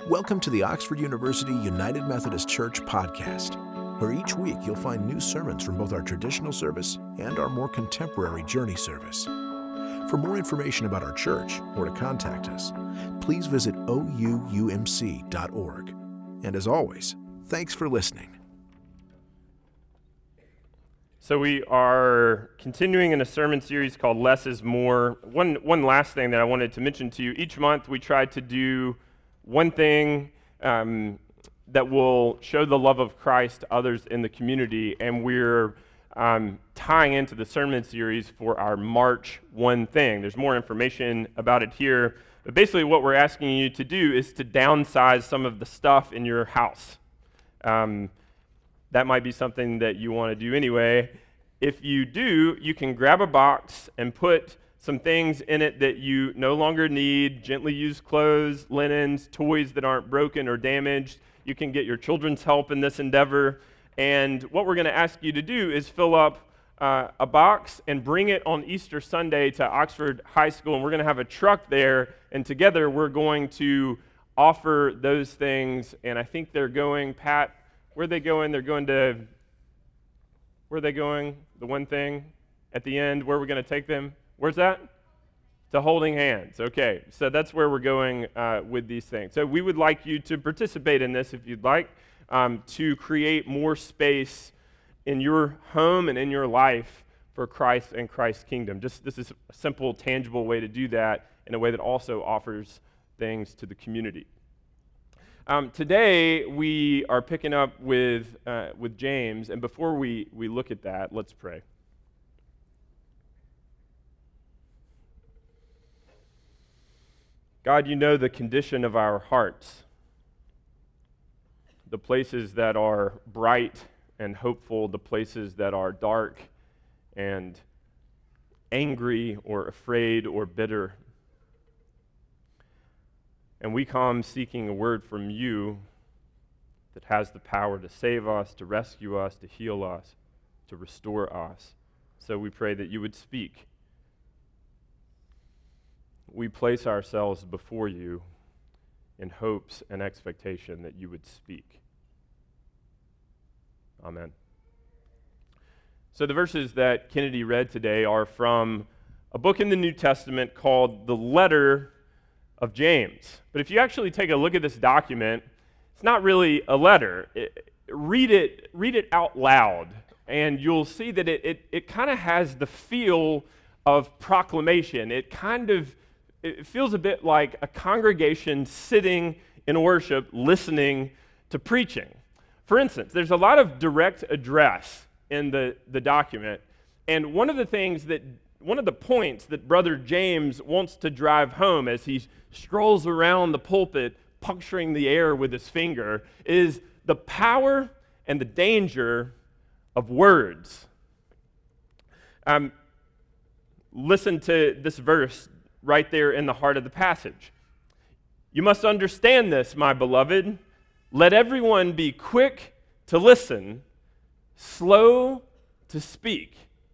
Welcome to the Oxford University United Methodist Church podcast, where each week you'll find new sermons from both our traditional service and our more contemporary Journey service. For more information about our church or to contact us, please visit ouumc.org. And as always, thanks for listening. So we are continuing in a sermon series called Less is More. One last thing that I wanted to mention to you. Each month we try to do one thing that will show the love of Christ to others in the community, and we're tying into the sermon series for our March One Thing. There's more information about it here, but basically what we're asking you to do is to downsize some of the stuff in your house. That might be something that you want to do anyway. If you do, you can grab a box and put some things in it that you no longer need, gently used clothes, linens, toys that aren't broken or damaged. You can get your children's help in this endeavor. And what we're going to ask you to do is fill up a box and bring it on Easter Sunday to Oxford High School. And we're going to have a truck there, and together we're going to offer those things. And I think they're going, Pat, where are they going? They're going to, where are they going? The one thing at the end, where are we going to take them? Where's that? To Holding Hands. Okay, so that's where we're going with these things. So we would like you to participate in this if you'd like, to create more space in your home and in your life for Christ and Christ's kingdom. This is a simple, tangible way to do that in a way that also offers things to the community. Today we are picking up with James, and before we look at that, let's pray. God, you know the condition of our hearts, the places that are bright and hopeful, the places that are dark and angry or afraid or bitter. And we come seeking a word from you that has the power to save us, to rescue us, to heal us, to restore us. So we pray that you would speak. We place ourselves before you in hopes and expectation that you would speak. Amen. So the verses that Kennedy read today are from a book in the New Testament called the Letter of James. But if you actually take a look at this document, it's not really a letter. Read it out loud, and you'll see that it kind of has the feel of proclamation. It feels a bit like a congregation sitting in worship, listening to preaching. For instance, there's a lot of direct address in the document, and one of the points that Brother James wants to drive home as he strolls around the pulpit, puncturing the air with his finger, is the power and the danger of words. Listen to this verse right there in the heart of the passage. You must understand this, my beloved. Let everyone be quick to listen, slow to speak.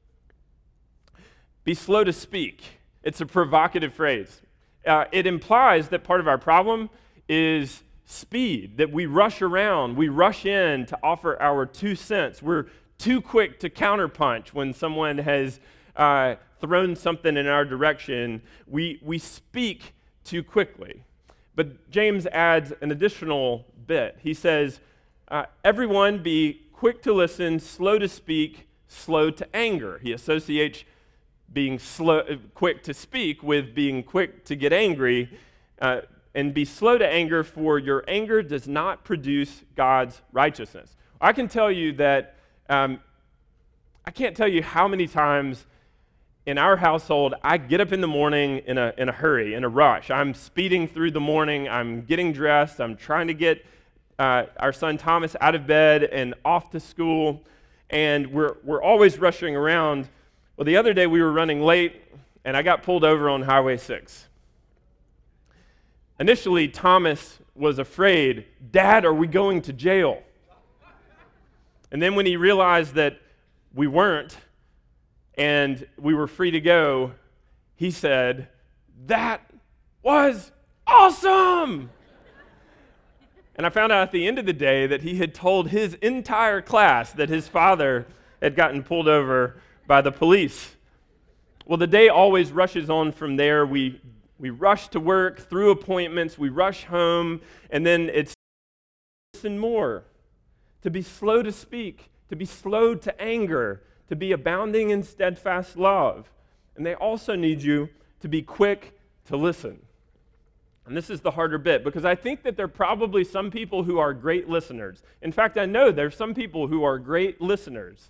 Be slow to speak. It's a provocative phrase. It implies that part of our problem is speed, that we rush around, we rush in to offer our 2 cents. We're too quick to counterpunch when someone has thrown something in our direction. We speak too quickly. But James adds an additional bit. He says, everyone be quick to listen, slow to speak, slow to anger. He associates being quick to speak with being quick to get angry, and be slow to anger, for your anger does not produce God's righteousness. I can tell you that I can't tell you how many times in our household I get up in the morning in a hurry, in a rush. I'm speeding through the morning. I'm getting dressed. I'm trying to get our son Thomas out of bed and off to school, and we're always rushing around. Well, the other day we were running late, and I got pulled over on Highway 6. Initially, Thomas was afraid, Dad, are we going to jail? And then when he realized that we weren't, and we were free to go, he said, "That was awesome!" And I found out at the end of the day that he had told his entire class that his father had gotten pulled over by the police. Well, the day always rushes on from there. We rush to work, through appointments, we rush home, and then it's listen more, to be slow to speak, to be slow to anger, to be abounding in steadfast love. And they also need you to be quick to listen. And this is the harder bit, because I think that there are probably some people who are great listeners. In fact, I know there are some people who are great listeners.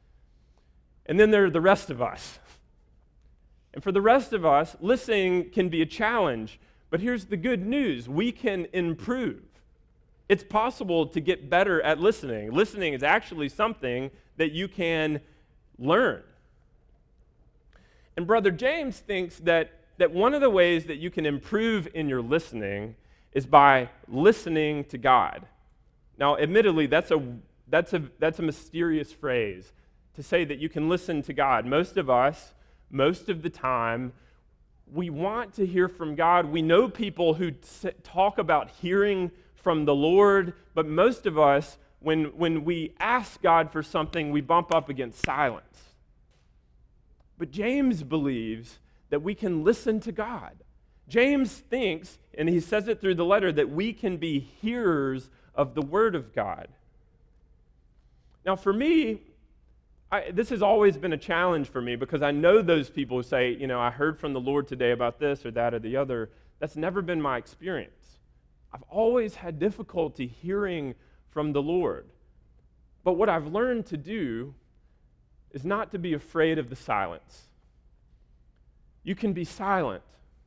And then there are the rest of us. And for the rest of us, listening can be a challenge. But here's the good news. We can improve. It's possible to get better at listening. Listening is actually something that you can learn. And Brother James thinks that one of the ways that you can improve in your listening is by listening to God. Now, admittedly, that's a mysterious phrase to say that you can listen to God. Most of us, most of the time, we want to hear from God. We know people who talk about hearing from the Lord, but most of us, when we ask God for something, we bump up against silence. But James believes that we can listen to God. James thinks, and he says it through the letter, that we can be hearers of the Word of God. Now, for me, this has always been a challenge for me, because I know those people who say, I heard from the Lord today about this or that or the other. That's never been my experience. I've always had difficulty hearing from the Lord. But what I've learned to do is not to be afraid of the silence. You can be silent.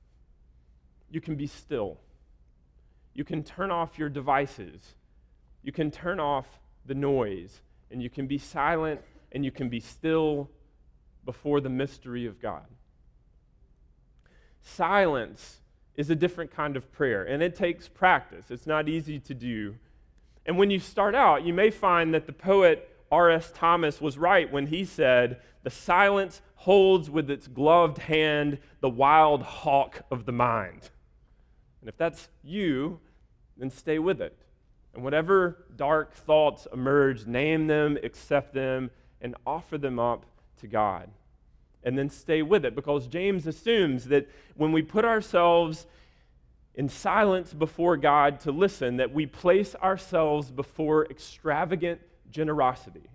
You can be still. You can turn off your devices. You can turn off the noise. And you can be silent and you can be still before the mystery of God. Silence is a different kind of prayer, and it takes practice. It's not easy to do. And when you start out, you may find that the poet R.S. Thomas was right when he said, "The silence holds with its gloved hand the wild hawk of the mind." And if that's you, then stay with it. And whatever dark thoughts emerge, name them, accept them, and offer them up to God. And then stay with it, because James assumes that when we put ourselves in silence before God to listen, that we place ourselves before extravagant generosity.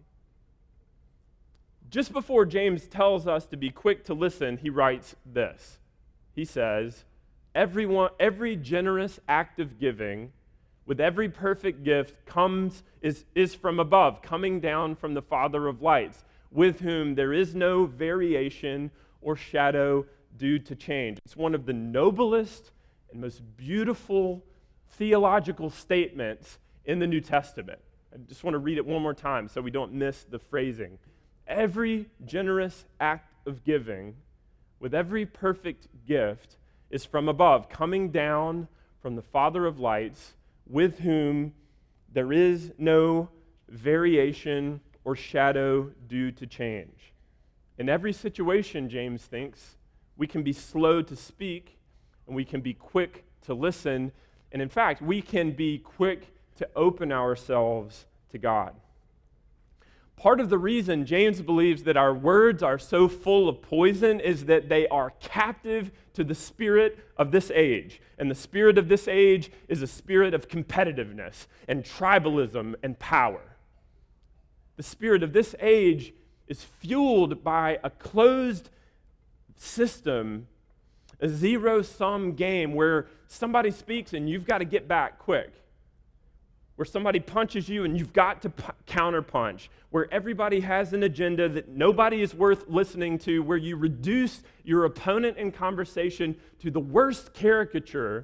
Just before James tells us to be quick to listen, he writes this. He says, every generous act of giving with every perfect gift is from above, coming down from the Father of lights, with whom there is no variation or shadow due to change. It's one of the noblest and most beautiful theological statements in the New Testament. I just want to read it one more time so we don't miss the phrasing. Every generous act of giving with every perfect gift is from above, coming down from the Father of lights, with whom there is no variation or shadow due to change. In every situation, James thinks, we can be slow to speak and we can be quick to listen. And in fact, we can be quick to open ourselves to God. Part of the reason James believes that our words are so full of poison is that they are captive to the spirit of this age. And the spirit of this age is a spirit of competitiveness and tribalism and power. The spirit of this age is fueled by a closed system, a zero-sum game where somebody speaks and you've got to get back quick. Where somebody punches you and you've got to counterpunch, where everybody has an agenda that nobody is worth listening to, where you reduce your opponent in conversation to the worst caricature.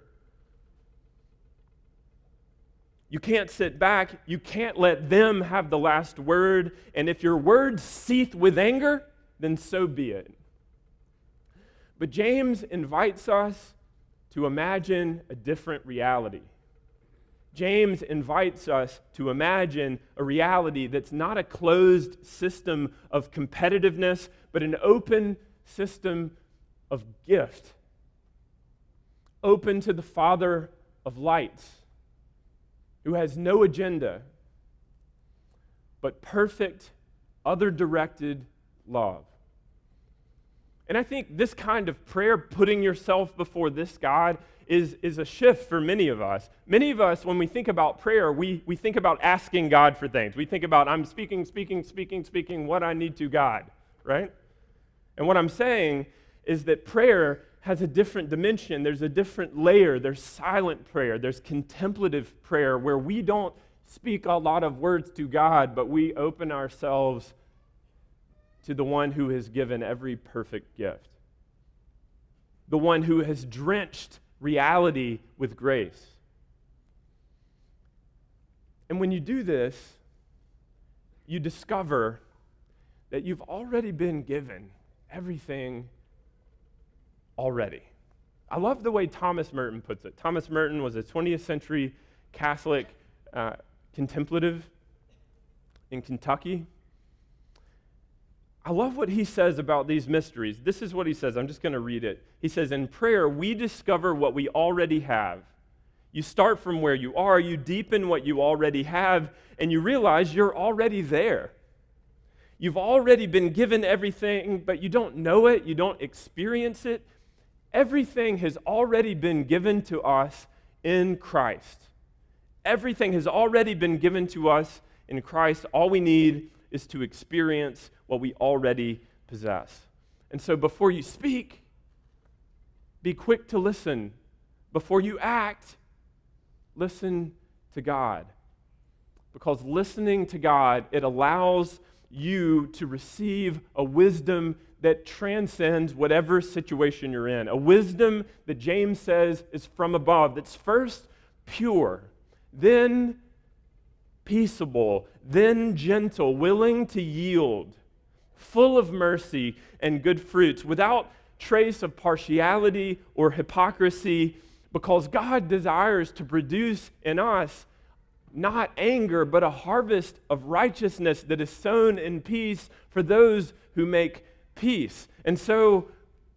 You can't sit back, you can't let them have the last word, and if your words seethe with anger, then so be it. But James invites us to imagine a different reality. James invites us to imagine a reality that's not a closed system of competitiveness, but an open system of gift, open to the Father of lights, who has no agenda, but perfect, other-directed love. And I think this kind of prayer, putting yourself before this God, is a shift for many of us. Many of us, when we think about prayer, we think about asking God for things. We think about, I'm speaking what I need to God, right? And what I'm saying is that prayer has a different dimension. There's a different layer. There's silent prayer. There's contemplative prayer where we don't speak a lot of words to God, but we open ourselves to the one who has given every perfect gift, the one who has drenched reality with grace. And when you do this, you discover that you've already been given everything already. I love the way Thomas Merton puts it. Thomas Merton was a 20th century Catholic contemplative in Kentucky. I love what he says about these mysteries. This is what he says. I'm just going to read it. He says, in prayer, we discover what we already have. You start from where you are, you deepen what you already have, and you realize you're already there. You've already been given everything, but you don't know it, you don't experience it. Everything has already been given to us in Christ. Everything has already been given to us in Christ. All we need is to experience what we already possess. And so before you speak, be quick to listen. Before you act, listen to God. Because listening to God, it allows you to receive a wisdom that transcends whatever situation you're in. A wisdom that James says is from above, that's first pure, then peaceable, then gentle, willing to yield, full of mercy and good fruits, without trace of partiality or hypocrisy, because God desires to produce in us not anger, but a harvest of righteousness that is sown in peace for those who make peace. And so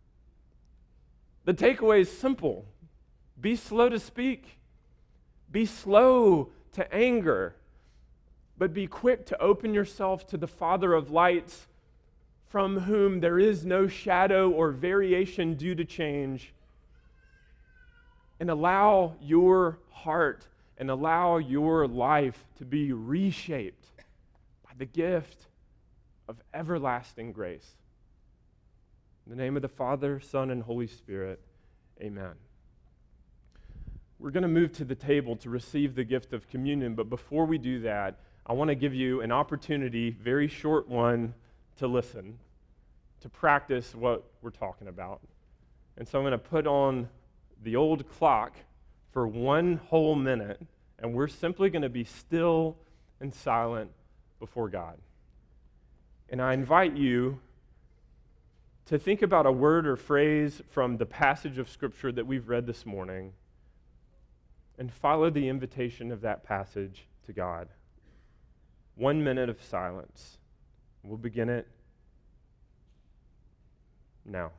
the takeaway is simple. Be slow to speak. Be slow to anger. But be quick to open yourself to the Father of lights, from whom there is no shadow or variation due to change. And allow your heart and allow your life to be reshaped by the gift of everlasting grace. In the name of the Father, Son, and Holy Spirit, amen. We're going to move to the table to receive the gift of communion, but before we do that, I want to give you an opportunity, very short one, to listen, to practice what we're talking about. And so I'm going to put on the old clock for 1 whole minute, and we're simply going to be still and silent before God. And I invite you to think about a word or phrase from the passage of Scripture that we've read this morning and follow the invitation of that passage to God. 1 minute of silence. We'll begin it now.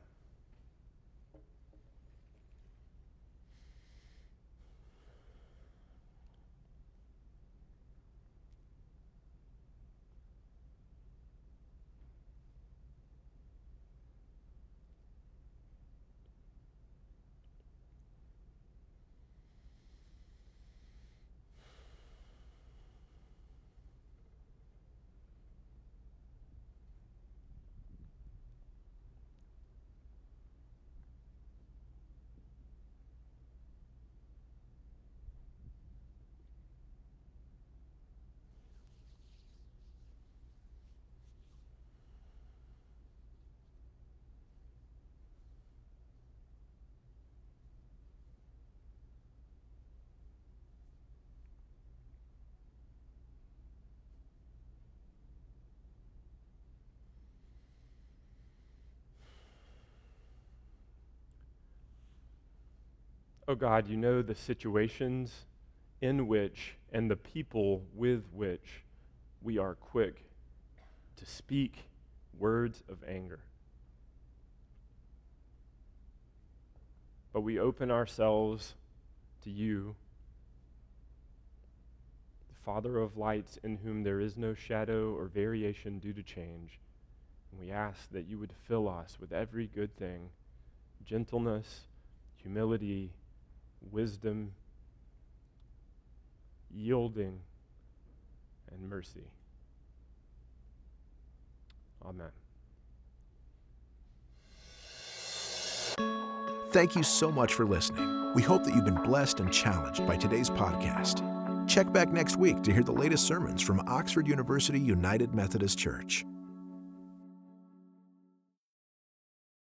Oh God, you know the situations in which and the people with which we are quick to speak words of anger. But we open ourselves to you Father of lights, in whom there is no shadow or variation due to change. And we ask that you would fill us with every good thing, gentleness, humility, wisdom, yielding, and mercy. Amen. Thank you so much for listening. We hope that you've been blessed and challenged by today's podcast. Check back next week to hear the latest sermons from Oxford University United Methodist Church.